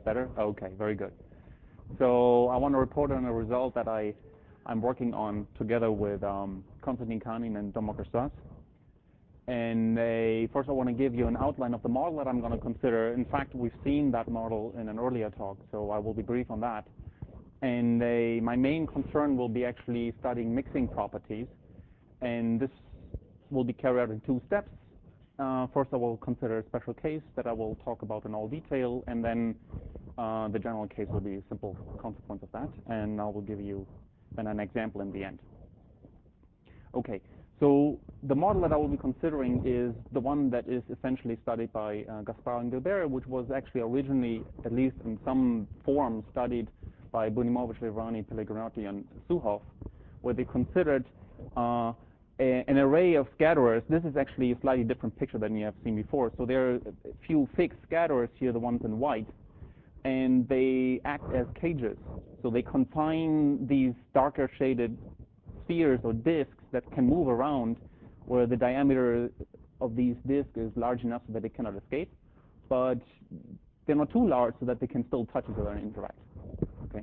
Better? Okay, very good. So I want to report on a result that I'm working on together with Konstantin Kanin and Domokar Stas. And first I want to give you an outline of the model that I'm going to consider. In fact, we've seen that model in an earlier talk, so I will be brief on that. And my main concern will be actually studying mixing properties. And this will be carried out in two steps. First, I will consider a special case that I will talk about in all detail, and then the general case will be a simple consequence of that, and I will give you then an example in the end. Okay, so the model that I will be considering is the one that is essentially studied by Gaspar and Gilbert, which was actually originally, at least in some form, studied by Bunimovich, Levrani, Pellegrinotti, and Suhoff, where they considered an array of scatterers. This is actually a slightly different picture than you have seen before. So there are a few fixed scatterers here, the ones in white, and they act as cages. So they confine these darker shaded spheres or disks that can move around, where the diameter of these disks is large enough so that they cannot escape, but they're not too large so that they can still touch each other and interact. Okay.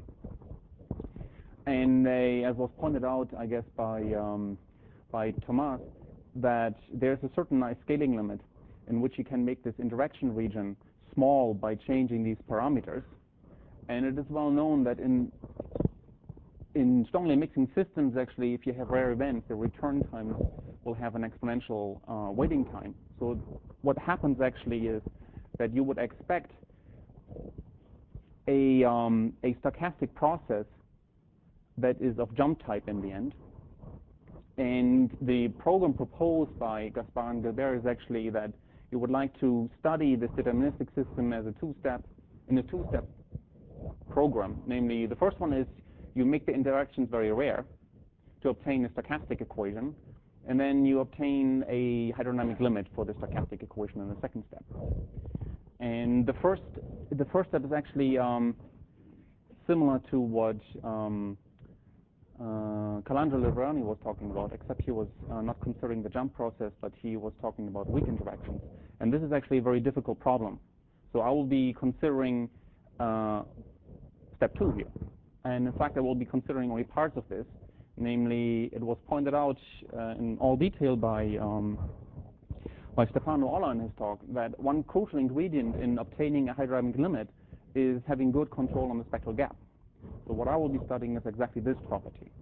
And as was pointed out, I guess, by Thomas, that there's a certain nice scaling limit in which you can make this interaction region small by changing these parameters. And it is well known that in strongly mixing systems, actually, if you have rare events, the return times will have an exponential waiting time. So what happens actually is that you would expect a stochastic process that is of jump type in the end. And the program proposed by Gaspar and Gilbert is actually that you would like to study this deterministic system as a two-step program. Namely, the first one is you make the interactions very rare to obtain a stochastic equation, and then you obtain a hydrodynamic limit for the stochastic equation in the second step. And the first step is actually similar to what Calandra Levrani was talking about, except he was not considering the jump process, but he was talking about weak interactions. And this is actually a very difficult problem. So I will be considering step 2 here. And in fact, I will be considering only parts of this. Namely, it was pointed out in all detail by Stefano Olla in his talk that one crucial ingredient in obtaining a hydrodynamic limit is having good control on the spectral gap. So what I will be studying is exactly this property.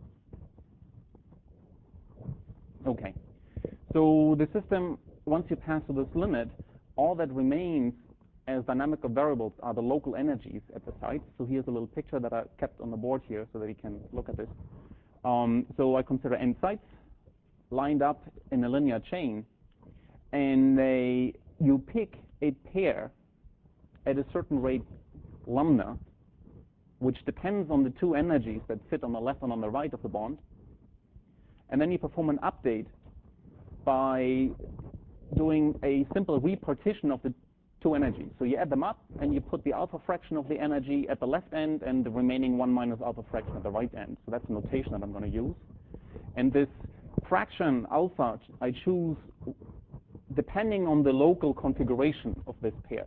Okay. So the system, once you pass through this limit, all that remains as dynamical variables are the local energies at the site. So here's a little picture that I kept on the board here so that you can look at this. So I consider n sites lined up in a linear chain, and you pick a pair at a certain rate lambda, which depends on the two energies that sit on the left and on the right of the bond. And then you perform an update by doing a simple repartition of the two energies. So you add them up, and you put the alpha fraction of the energy at the left end and the remaining 1 minus alpha fraction at the right end. So that's the notation that I'm going to use. And this fraction alpha I choose depending on the local configuration of this pair.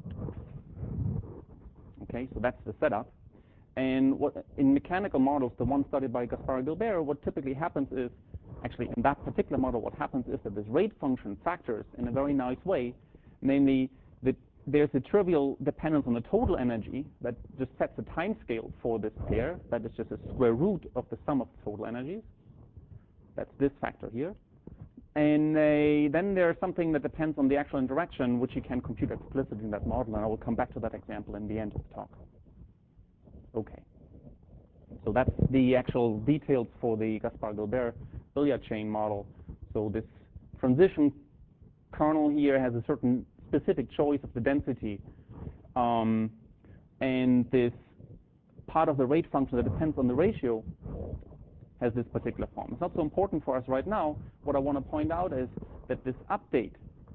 Okay, so that's the setup. And what in mechanical models, the one studied by Gaspar and Gilbert, what typically happens is, actually in that particular model, what happens is that this rate function factors in a very nice way, namely that there's a trivial dependence on the total energy that just sets a time scale for this pair, that is just a square root of the sum of the total energies. That's this factor here. And then there's something that depends on the actual interaction, which you can compute explicitly in that model, and I will come back to that example in the end of the talk. Okay. So that's the actual details for the Gaspar-Gilbert billiard chain model. So this transition kernel here has a certain specific choice of the density, and this part of the rate function that depends on the ratio has this particular form. It's not so important for us right now. What I want to point out is that this update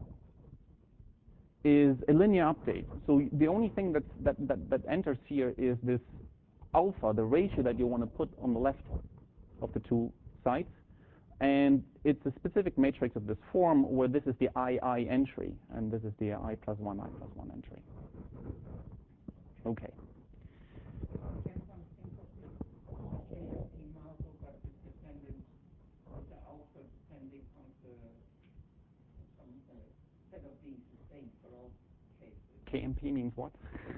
is a linear update. So the only thing that enters here is this alpha, the ratio that you want to put on the left of the two sides. And it's a specific matrix of this form where this is the II entry, and this is the I+1 entry. Okay. Can one think of the KMP model, but is dependent, is the alpha depending on some set of being sustained for all cases? KMP means what?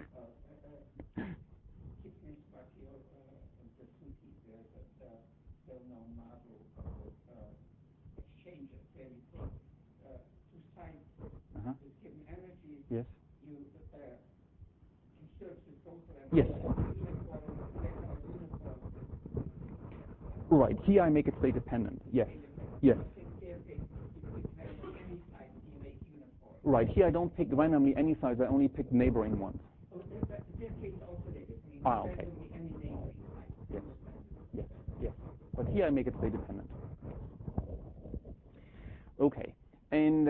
Kipnis-Marky and Bertuzzi, there's a well-known model of exchanges where you take two sides with given energies. Yes. You conserve the total Yes. uniform, they are uniform. Right. Here I make it state dependent. Yes. Yes. In their case, you pick randomly any side and you make uniform. Right. Here I don't pick randomly any sides. I only pick neighboring ones. Oh, their case also they did. Okay. Randomly any neighboring side. Yes. Yes. Yes. But here I make it state dependent. Okay. And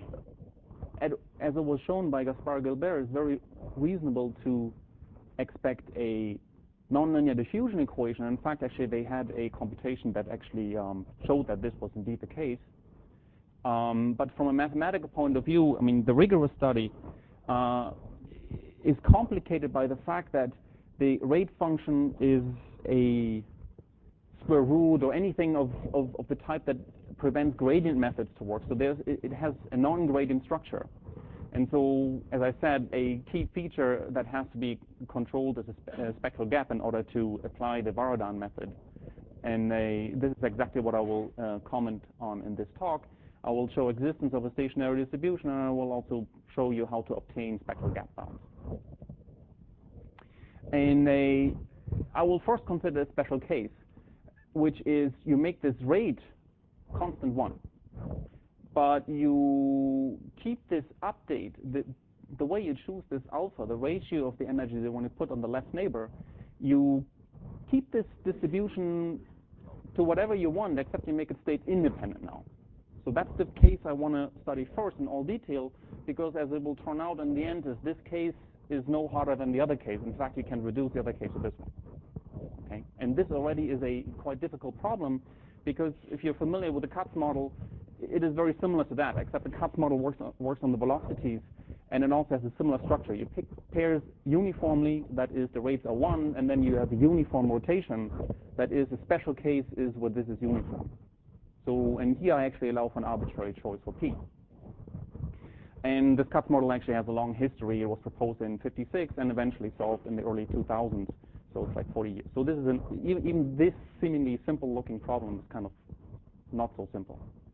as it was shown by Gaspar Gilbert, it's very reasonable to expect a nonlinear diffusion equation. In fact, actually, they had a computation that actually showed that this was indeed the case. But from a mathematical point of view, I mean, the rigorous study is complicated by the fact that the rate function is a square root or anything of the type that prevents gradient methods to work. So it has a non-gradient structure. And so, as I said, a key feature that has to be controlled is a spectral gap in order to apply the Varadhan method. And this is exactly what I will comment on in this talk. I will show existence of a stationary distribution, and I will also show you how to obtain spectral gap bounds. And I will first consider a special case, which is you make this rate constant 1. But you keep this update, the way you choose this alpha, the ratio of the energy that you want to put on the left neighbor, you keep this distribution to whatever you want, except you make it state independent now. So that's the case I want to study first in all detail, because as it will turn out in the end, is this case is no harder than the other case. In fact, you can reduce the other case to this one. Okay? And this already is a quite difficult problem, because if you're familiar with the Katz model, it is very similar to that, except the Katz model works on the velocities, and it also has a similar structure. You pick pairs uniformly, that is the rates are 1, and then you have a uniform rotation, that is a special case is where this is uniform. So, and here I actually allow for an arbitrary choice for P. And this Katz model actually has a long history. It was proposed in '56 and eventually solved in the early 2000s. So it's like 40 years. So this is even this seemingly simple-looking problem is kind of not so simple.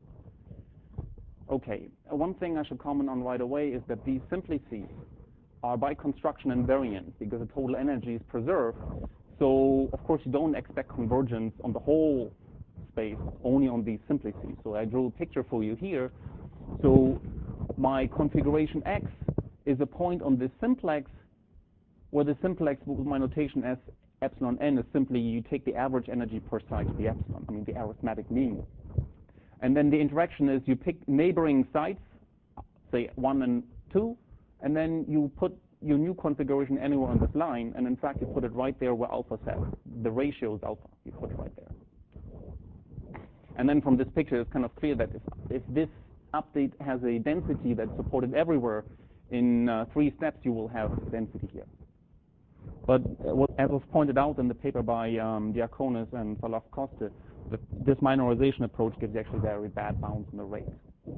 Okay, one thing I should comment on right away is that these simplices are by construction invariant because the total energy is preserved. So of course you don't expect convergence on the whole space, only on these simplices. So I drew a picture for you here. So my configuration X is a point on this simplex, where the simplex with my notation as epsilon n is simply you take the average energy per side to the epsilon, I mean the arithmetic mean. And then the interaction is you pick neighboring sites, say 1 and 2, and then you put your new configuration anywhere on this line, and in fact you put it right there where alpha says. The ratio is alpha, you put it right there. And then from this picture it's kind of clear that if this update has a density that's supported everywhere, in 3 steps you will have density here. But as was pointed out in the paper by Diaconis and Falaf-Coste, this minorization approach gives you actually very bad bounds on the rate.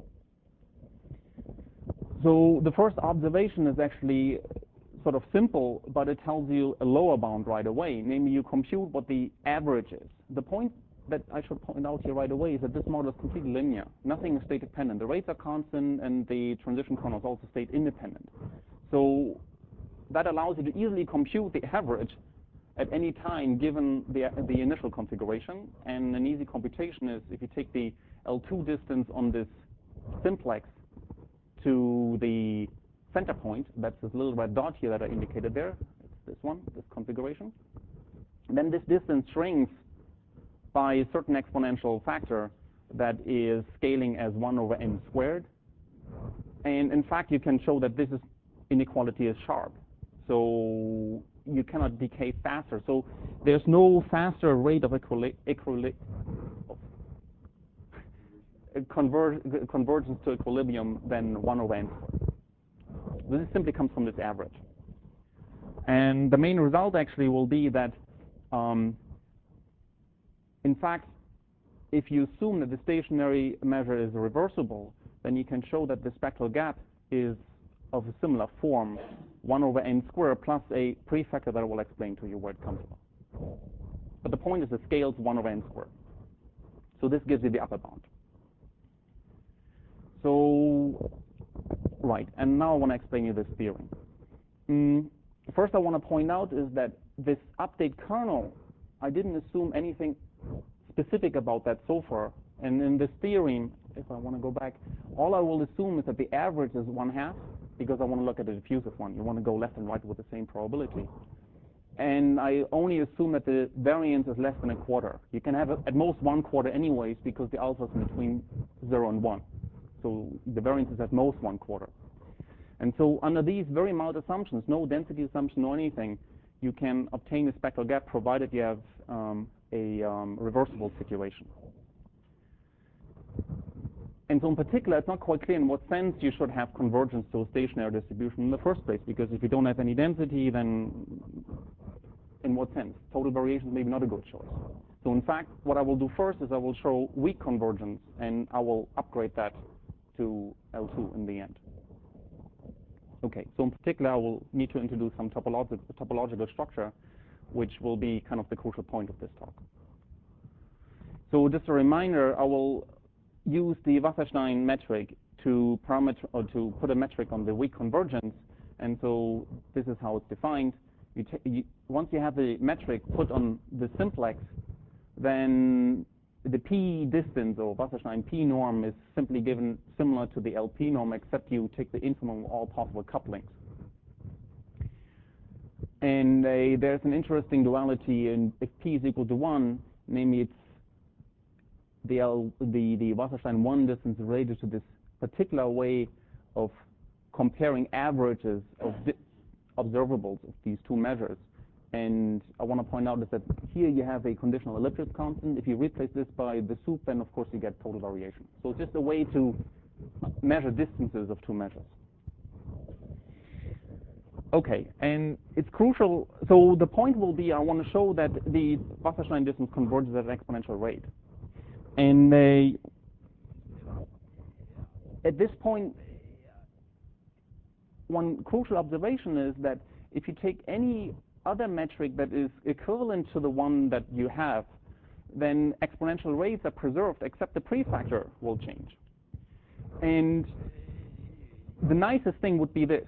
So the first observation is actually sort of simple, but it tells you a lower bound right away. Namely, you compute what the average is. The point that I should point out here right away is that this model is completely linear. Nothing is state dependent. The rates are constant, and the transition kernel is also state independent. So that allows you to easily compute the average at any time given the initial configuration. And an easy computation is if you take the L2 distance on this simplex to the center point, that's this little red dot here that I indicated there, it's this one, this configuration, then this distance shrinks by a certain exponential factor that is scaling as 1 over n squared. And in fact, you can show that this inequality is sharp. So you cannot decay faster. So there's no faster rate of convergence to equilibrium than 1 over n squared. This simply comes from this average. And the main result actually will be that, in fact, if you assume that the stationary measure is reversible, then you can show that the spectral gap is of a similar form, 1 over n squared plus a prefactor that I will explain to you where it comes from. But the point is the scale is 1 over n squared. So this gives you the upper bound. So, right, and now I want to explain you this theorem. First I want to point out is that this update kernel, I didn't assume anything specific about that so far. And in this theorem, if I want to go back, all I will assume is that the average is 1/2, because I want to look at the diffusive one. You want to go left and right with the same probability. And I only assume that the variance is less than 1/4. You can have at most 1/4 anyways, because the alpha is between 0 and 1. So the variance is at most 1/4. And so under these very mild assumptions, no density assumption, no anything, you can obtain a spectral gap provided you have a reversible situation. And so in particular, it's not quite clear in what sense you should have convergence to a stationary distribution in the first place, because if you don't have any density, then in what sense? Total variation is maybe not a good choice. So in fact, what I will do first is I will show weak convergence, and I will upgrade that to L2 in the end. Okay, so in particular, I will need to introduce some topological structure, which will be kind of the crucial point of this talk. So just a reminder, I will use the Wasserstein metric to put a metric on the weak convergence, and so this is how it's defined. Once you have the metric put on the simplex, then the P distance, or Wasserstein P norm, is simply given similar to the LP norm, except you take the infimum of all possible couplings. And there's an interesting duality in if P is equal to 1, namely it's the Wasserstein 1 distance related to this particular way of comparing averages of observables of these two measures. And I want to point out is that here you have a conditional elliptic constant. If you replace this by the sup, then of course you get total variation. So it's just a way to measure distances of two measures. Okay, and it's crucial. So the point will be I want to show that the Wasserstein distance converges at an exponential rate. And at this point, one crucial observation is that if you take any other metric that is equivalent to the one that you have, then exponential rates are preserved, except the prefactor will change. And the nicest thing would be this.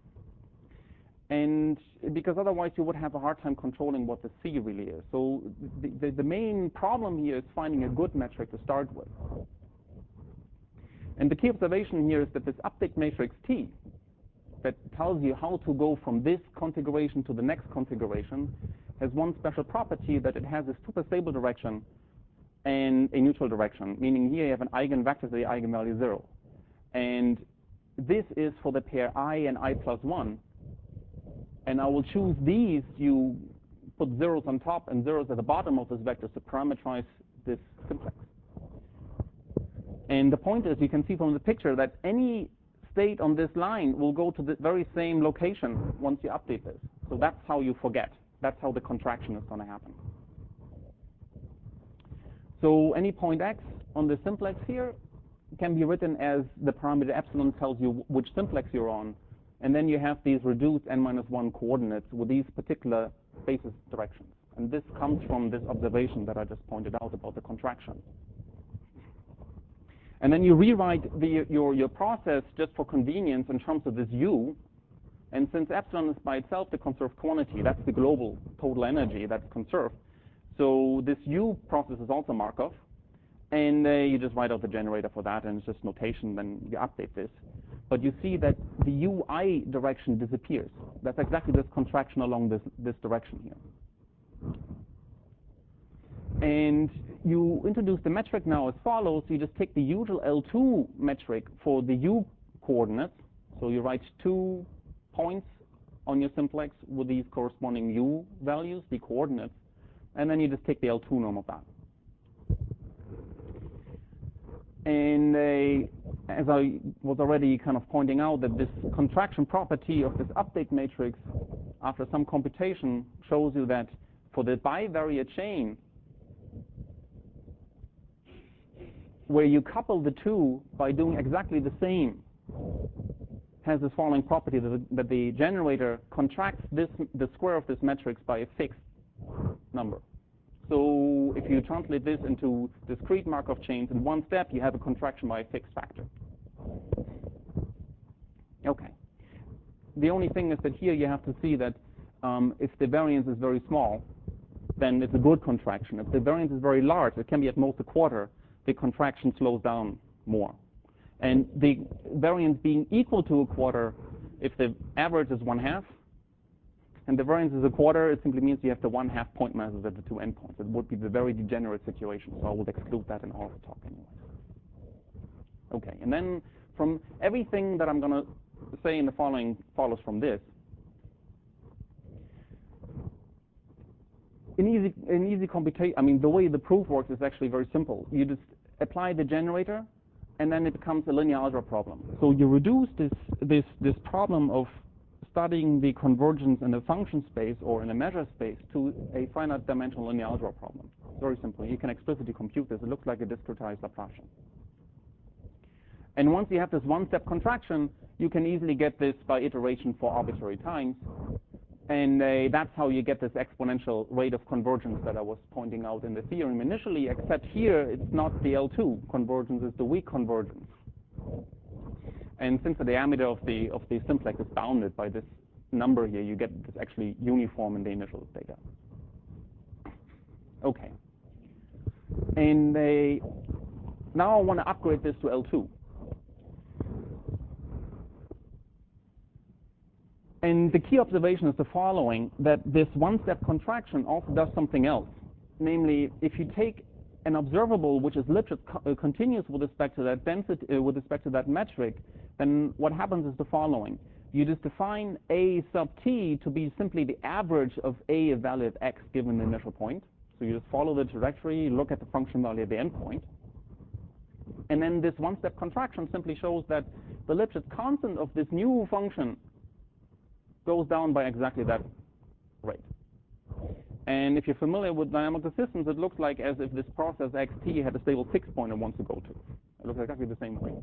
And because otherwise you would have a hard time controlling what the C really is. So the main problem here is finding a good metric to start with. And the key observation here is that this update matrix T that tells you how to go from this configuration to the next configuration has one special property, that it has a superstable direction and a neutral direction, meaning here you have an eigenvector, the eigenvalue 0. And this is for the pair I and I plus 1. And I will choose these. You put zeros on top and zeros at the bottom of this vector to parameterize this simplex. And the point is, you can see from the picture that any state on this line will go to the very same location once you update this. So that's how you forget. That's how the contraction is going to happen. So any point x on the simplex here can be written as the parameter epsilon tells you which simplex you're on. And then you have these reduced n-1 coordinates with these particular basis directions. And this comes from this observation that I just pointed out about the contraction. And then you rewrite your process just for convenience in terms of this u. And since epsilon is by itself the conserved quantity, that's the global total energy that's conserved. So this u process is also Markov. And you just write out the generator for that, and it's just notation, then you update this. But you see that the ui direction disappears. That's exactly this contraction along this direction here. And you introduce the metric now as follows. You just take the usual L2 metric for the u coordinates. So you write 2 points on your simplex with these corresponding u values, the coordinates, and then you just take the L2 norm of that. And as I was already kind of pointing out, that this contraction property of this update matrix after some computation, shows you that for the bivariate chain, where you couple the two by doing exactly the same, has this following property, that the generator contracts the square of this matrix by a fixed number. So if you translate this into discrete Markov chains, in one step you have a contraction by a fixed factor. Okay. The only thing is that here you have to see that if the variance is very small, then it's a good contraction. If the variance is very large, it can be at most a quarter, the contraction slows down more. And the variance being equal to a quarter, if the average is 1/2, and the variance is a quarter, it simply means you have the 1/2 point masses at the two endpoints. It would be the very degenerate situation, so I would exclude that in all of the talk anyway. Okay, and then from everything that I'm going to say in the following follows from this. In easy computation, I mean, the way the proof works is actually very simple. You just apply the generator, and then it becomes a linear algebra problem. So you reduce this problem of studying the convergence in a function space or in a measure space to a finite dimensional linear algebra problem. Very simple. You can explicitly compute this. It looks like a discretized Laplacian. And once you have this one-step contraction, you can easily get this by iteration for arbitrary times. And that's how you get this exponential rate of convergence that I was pointing out in the theorem initially, except here it's not the L2 convergence, it's the weak convergence. And since the diameter of the simplex is bounded by this number here, you get this actually uniform in the initial data. Okay. And now I want to upgrade this to L2. And the key observation is the following, that this one-step contraction also does something else. Namely, if you take an observable which is Lipschitz continuous with respect to that density, with respect to that metric, then what happens is the following. You just define A sub t to be simply the average of A evaluate x given the initial point. So you just follow the trajectory, look at the function value at the endpoint. And then this one-step contraction simply shows that the Lipschitz constant of this new function goes down by exactly that rate. And if you're familiar with dynamical systems, it looks like as if this process xt had a stable fixed point it wants to go to. It looks exactly the same way.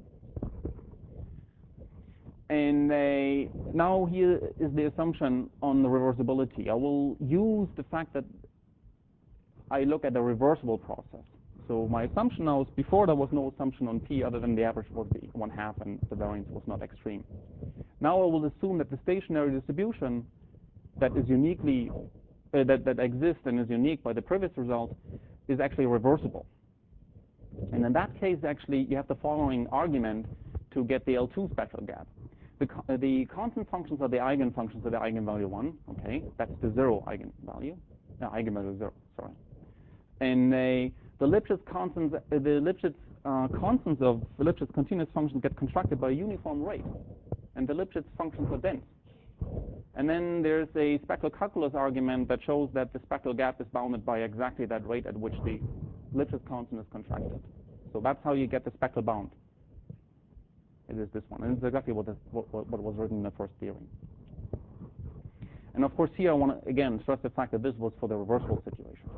And now here is the assumption on the reversibility. I will use the fact that I look at a reversible process. So my assumption now is before there was no assumption on p other than the average would be 1/2 and the variance was not extreme. Now I will assume that the stationary distribution that is uniquely that exists and is unique by the previous result is actually reversible. And in that case, actually, you have the following argument to get the L2 spectral gap. The constant functions are the eigenfunctions of the eigenvalue 1. Okay, that's the eigenvalue 0. Sorry. And the Lipschitz constants, constants of the Lipschitz continuous functions get contracted by a uniform rate. And the Lipschitz functions are dense. And then there's a spectral calculus argument that shows that the spectral gap is bounded by exactly that rate at which the Lipschitz constant is contracted. So that's how you get the spectral bound. It is this one. And it's exactly what was written in the first theorem. And of course here I want to, again, stress the fact that this was for the reversible situation.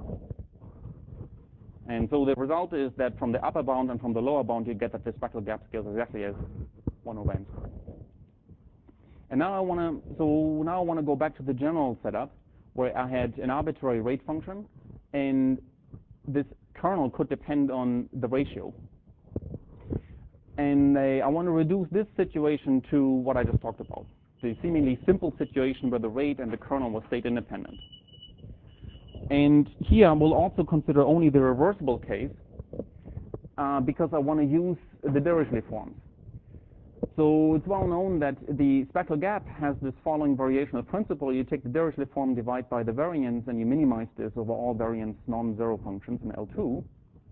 And so the result is that from the upper bound and from the lower bound you get that the spectral gap scales exactly as 1/n². And now I want to go back to the general setup where I had an arbitrary rate function, and this kernel could depend on the ratio. And I want to reduce this situation to what I just talked about, the seemingly simple situation where the rate and the kernel was state independent. And here we'll also consider only the reversible case because I want to use the Dirichlet forms. So it's well known that the spectral gap has this following variational principle. You take the Dirichlet form, divide by the variance, and you minimize this over all variance non-zero functions in L2.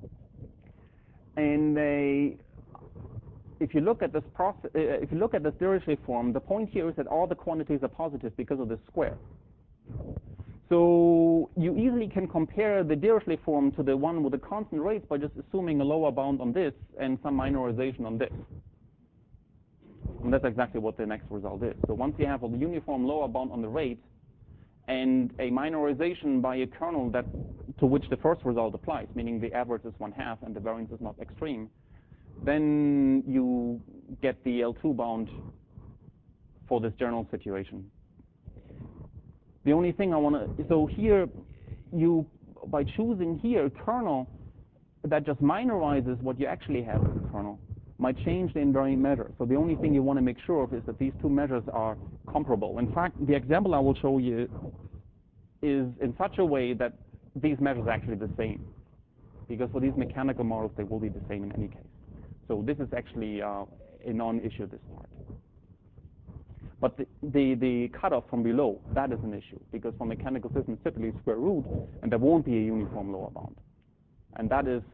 And if you look at this process, if you look at this Dirichlet form, the point here is that all the quantities are positive because of the square. So you easily can compare the Dirichlet form to the one with the constant rates by just assuming a lower bound on this and some minorization on this. And that's exactly what the next result is. So once you have a uniform lower bound on the rate and a minorization by a kernel to which the first result applies, meaning the average is 1/2 and the variance is not extreme, then you get the L2 bound for this general situation. The only thing so here, by choosing here a kernel that just minorizes what you actually have as a kernel, might change the invariant measure. So the only thing you want to make sure of is that these two measures are comparable. In fact, the example I will show you is in such a way that these measures are actually the same, because for these mechanical models, they will be the same in any case. So this is actually a non-issue, this part. But the cutoff from below, that is an issue, because for mechanical systems, typically square root, and there won't be a uniform lower bound. And that is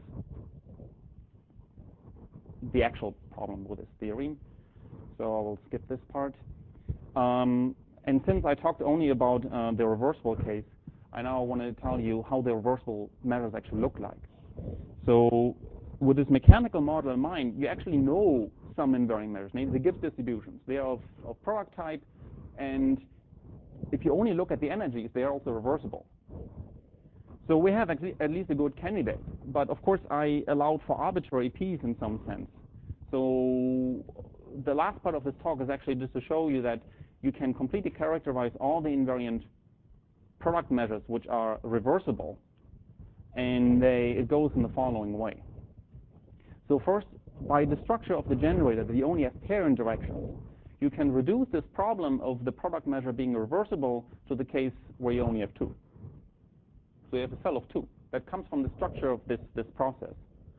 the actual problem with this theorem. So I will skip this part. And since I talked only about the reversible case, I now want to tell you how the reversible measures actually look like. So with this mechanical model in mind, you actually know some invariant measures, namely the Gibbs distributions. They are of product type, and if you only look at the energies, they are also reversible. So we have at least a good candidate, but of course I allowed for arbitrary p's in some sense. So the last part of this talk is actually just to show you that you can completely characterize all the invariant product measures which are reversible, and it goes in the following way. So first, by the structure of the generator, that you only have pair interactions, you can reduce this problem of the product measure being reversible to the case where you only have two. So you have a cell of two. That comes from the structure of this process.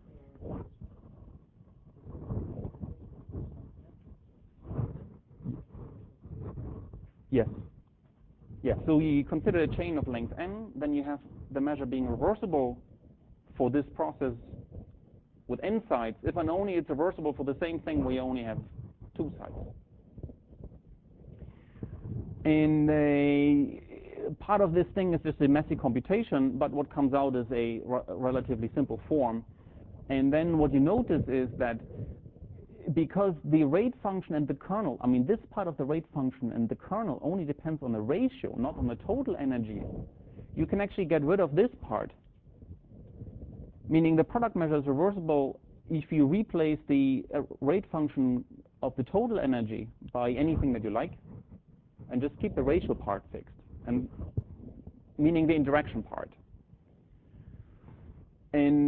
Yes. Yeah. So you consider a chain of length n, then you have the measure being reversible for this process with n sides, if and only it's reversible for the same thing where you only have two sides. And part of this thing is just a messy computation, but what comes out is a relatively simple form. And then what you notice is that because the rate function and the kernel, I mean, this part of the rate function and the kernel only depends on the ratio, not on the total energy, you can actually get rid of this part, meaning the product measure is reversible if you replace the rate function of the total energy by anything that you like, and just keep the ratio part fixed, and meaning the interaction part. And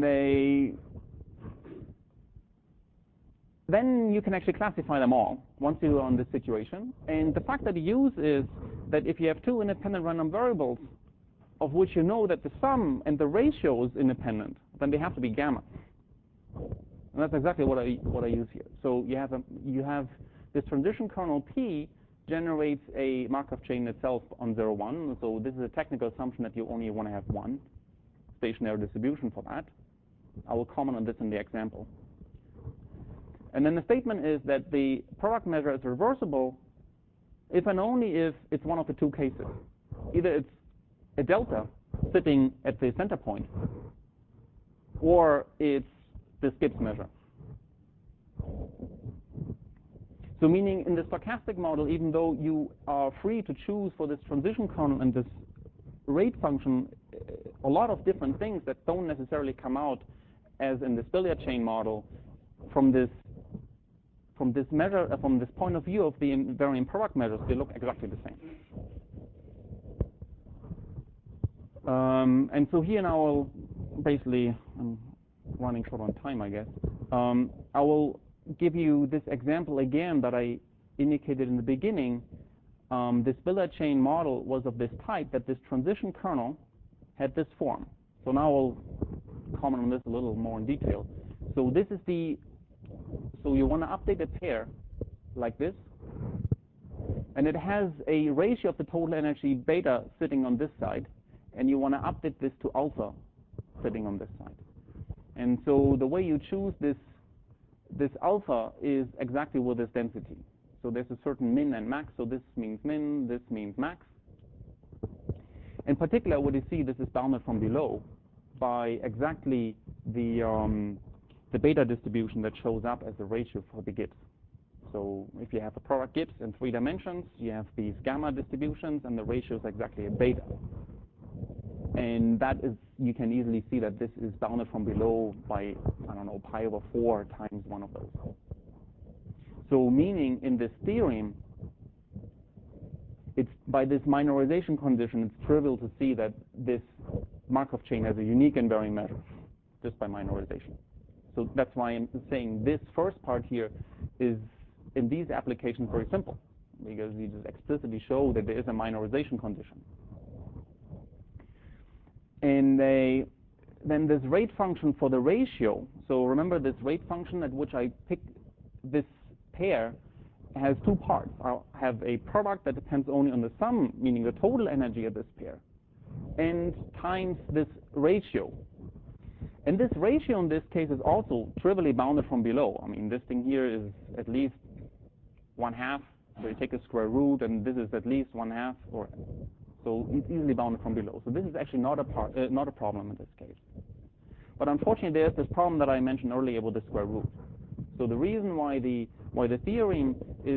then you can actually classify them all once you're on this situation. And the fact that you use is that if you have two independent random variables, of which you know that the sum and the ratio is independent, then they have to be gamma. And that's exactly what I use here. So you have this transition kernel P generates a Markov chain itself on 0, 1. So this is a technical assumption that you only want to have one stationary distribution for that. I will comment on this in the example. And then the statement is that the product measure is reversible if and only if it's one of the two cases. Either it's a delta sitting at the center point, or it's this Gibbs measure. So meaning in the stochastic model, even though you are free to choose for this transition kernel and this rate function a lot of different things that don't necessarily come out as in this billiard chain model, from this point of view of the invariant product measures, they look exactly the same. And so here now I'll basically, I'm running short on time, I guess. I will give you this example again that I indicated in the beginning. This billiard chain model was of this type, that this transition kernel had this form. So now I'll comment on this a little more in detail. So this is so you want to update a pair like this, and it has a ratio of the total energy beta sitting on this side, and you want to update this to alpha sitting on this side. And so the way you choose this alpha is exactly with this density. So there's a certain min and max, so this means min, this means max. In particular, what you see, this is bounded from below by exactly the beta distribution that shows up as a ratio for the Gibbs. So if you have a product Gibbs in 3 dimensions, you have these gamma distributions, and the ratio is exactly a beta. And that is, you can easily see that this is bounded from below by, I don't know, pi over 4 times one of those. So meaning in this theorem, it's by this minorization condition, it's trivial to see that this Markov chain has a unique invariant measure just by minorization. So that's why I'm saying this first part here is, in these applications, very simple, because we just explicitly show that there is a minorization condition. And then this rate function for the ratio, so remember this rate function at which I pick this pair has 2 parts. I'll have a product that depends only on the sum, meaning the total energy of this pair, and times this ratio. And this ratio in this case is also trivially bounded from below. I mean, this thing here is at least 1/2, so you take a square root, and this is at least 1/2, or so it's easily bounded from below. So this is actually not a problem in this case. But unfortunately, there's this problem that I mentioned earlier with the square root. So the reason why the theorem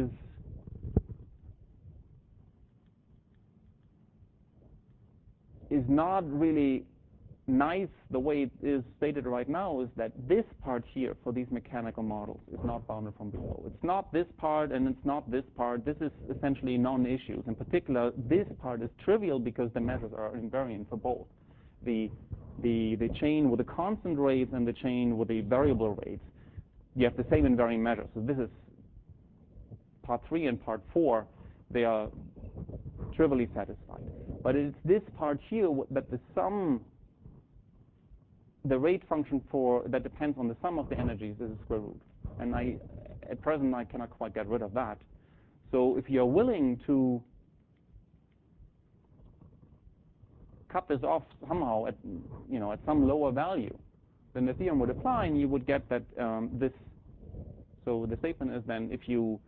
is not really nice the way it is stated right now is that this part here for these mechanical models is not bounded from below. It's not this part and it's not this part. This is essentially non-issues. In particular, this part is trivial because the measures are invariant for both. The chain with the constant rates and the chain with the variable rates, you have the same invariant measure. So this is part 3 and part 4, they are trivially satisfied. But it's this part here that the rate function for that depends on the sum of the energies is a square root. And at present, I cannot quite get rid of that. So if you're willing to cut this off somehow at some lower value, then the theorem would apply, and you would get that this. So the statement is then if you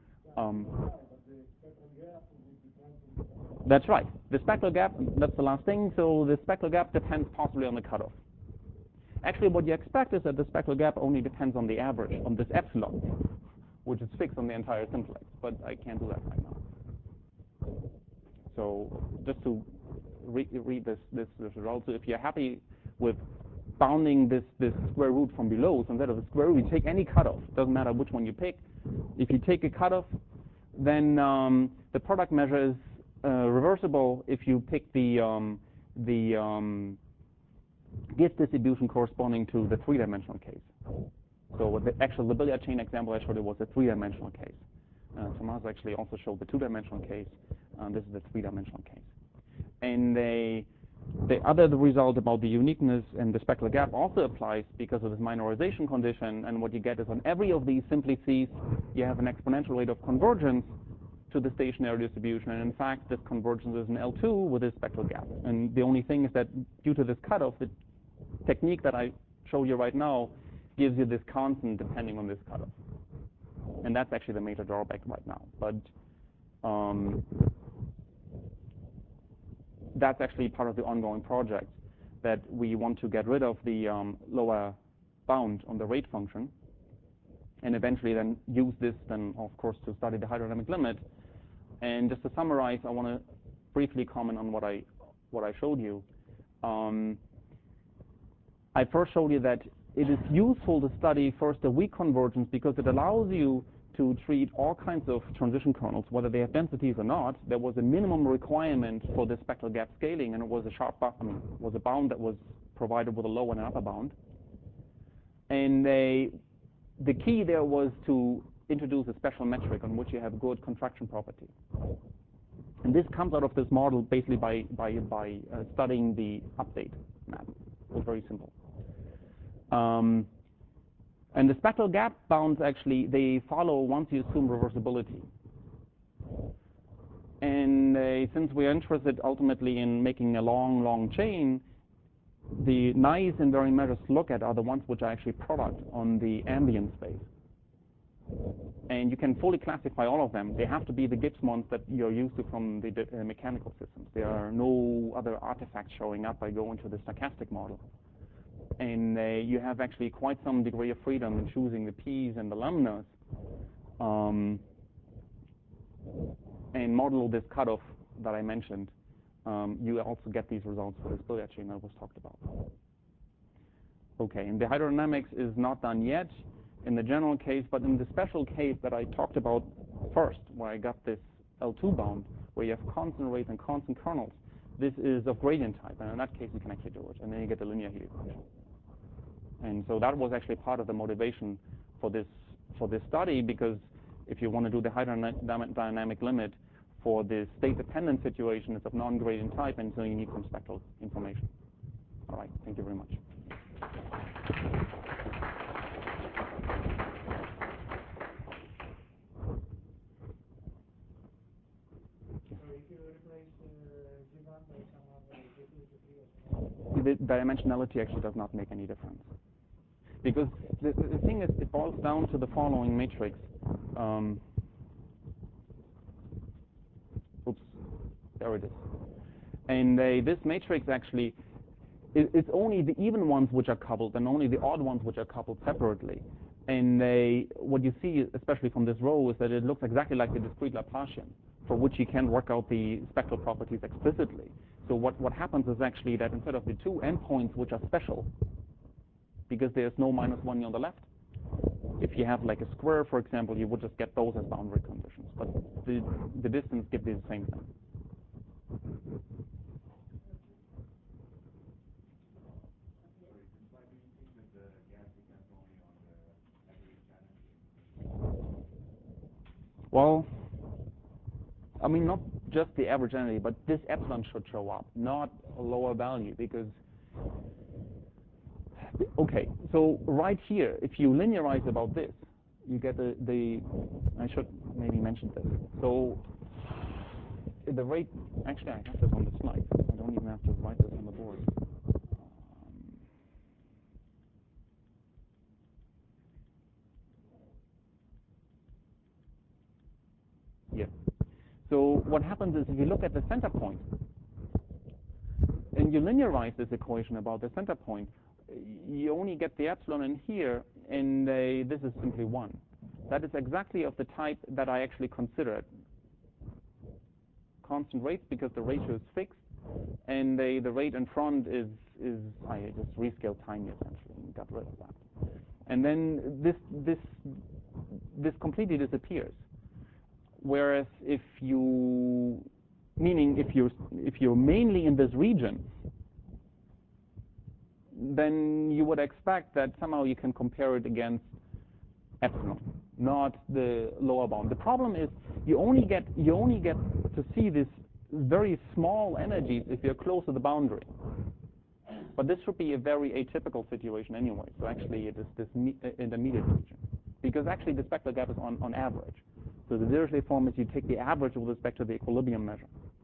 that's right. The speckle gap, that's the last thing. So the speckle gap depends possibly on the cutoff. Actually, what you expect is that the speckle gap only depends on the average, on this epsilon, which is fixed on the entire simplex. But I can't do that right now. So just to read this result, so if you're happy with bounding this square root from below, so instead of a square root, you take any cutoff. Doesn't matter which one you pick. If you take a cutoff, then the product measure is reversible if you pick the Gibbs distribution corresponding to the 3-dimensional case. So the billiard chain example I showed you was a 3-dimensional case. Thomas actually also showed the 2-dimensional case. This is the 3-dimensional case. And the other result about the uniqueness and the speckle gap also applies because of this minorization condition. And what you get is on every of these simplices, you have an exponential rate of convergence to the stationary distribution. And in fact, this convergence is an L2 with this speckle gap. And the only thing is that due to this cutoff, the technique that I show you right now gives you this constant depending on this cutoff. And that's actually the major drawback right now. But that's actually part of the ongoing project, that we want to get rid of the lower bound on the rate function, and eventually then use this then, of course, to study the hydrodynamic limit. And just to summarize, I want to briefly comment on what I showed you. I first showed you that it is useful to study first the weak convergence because it allows you to treat all kinds of transition kernels, whether they have densities or not. There was a minimum requirement for the spectral gap scaling, and it was a bound that was provided with a lower and an upper bound. And the key there was to introduce a special metric on which you have good contraction property. And this comes out of this model basically by studying the update map. It was very simple. And the spectral gap bounds actually, they follow once you assume reversibility. And since we're interested ultimately in making a long, long chain, the nice invariant measures to look at are the ones which are actually product on the ambient space. And you can fully classify all of them. They have to be the Gibbs ones that you're used to from the mechanical systems. There are no other artifacts showing up by going to the stochastic model. And you have actually quite some degree of freedom in choosing the P's and the lambdas. and model this cutoff that I mentioned, you also get these results for this billiard chain that was talked about. Okay, and the hydrodynamics is not done yet in the general case, but in the special case that I talked about first, where I got this L2 bound, where you have constant rates and constant kernels, this is of gradient type, and in that case you can actually do it, and then you get the linear Healy function. And so that was actually part of the motivation for this study, because if you want to do the hydrodynamic limit for the state-dependent situation, it's of non-gradient type, and so you need some spectral information. All right, thank you very much. The dimensionality actually does not make any difference, because the thing is, it boils down to the following matrix. Oops, there it is. And this matrix actually, it's only the even ones which are coupled and only the odd ones which are coupled separately. And what you see, especially from this row, is that it looks exactly like the discrete Laplacian, for which you can work out the spectral properties explicitly. So what happens is actually that instead of the two endpoints which are special, because there's no -1 on the left, if you have like a square, for example, you would just get those as boundary conditions. But the distance gives you the same thing. Well, I mean, not just the average energy, but this epsilon should show up, not a lower value, because, okay, so right here, if you linearize about this, you get I should maybe mention this. So the rate, actually I have this on the slide. I don't even have to write this on the board. Yeah. So what happens is if you look at the center point and you linearize this equation about the center point, you only get the epsilon in here, and this is simply 1. That is exactly of the type that I actually considered. Constant rates, because the ratio is fixed, and the rate in front is I just rescaled tiny essentially and got rid of that. And then this completely disappears. Whereas if you're mainly in this region, then you would expect that somehow you can compare it against epsilon, not the lower bound. The problem is you only get to see these very small energies if you're close to the boundary. But this should be a very atypical situation anyway. So actually it is this intermediate region, because actually the spectral gap is on average. So the Dirichlet form is you take the average with respect to the equilibrium measure.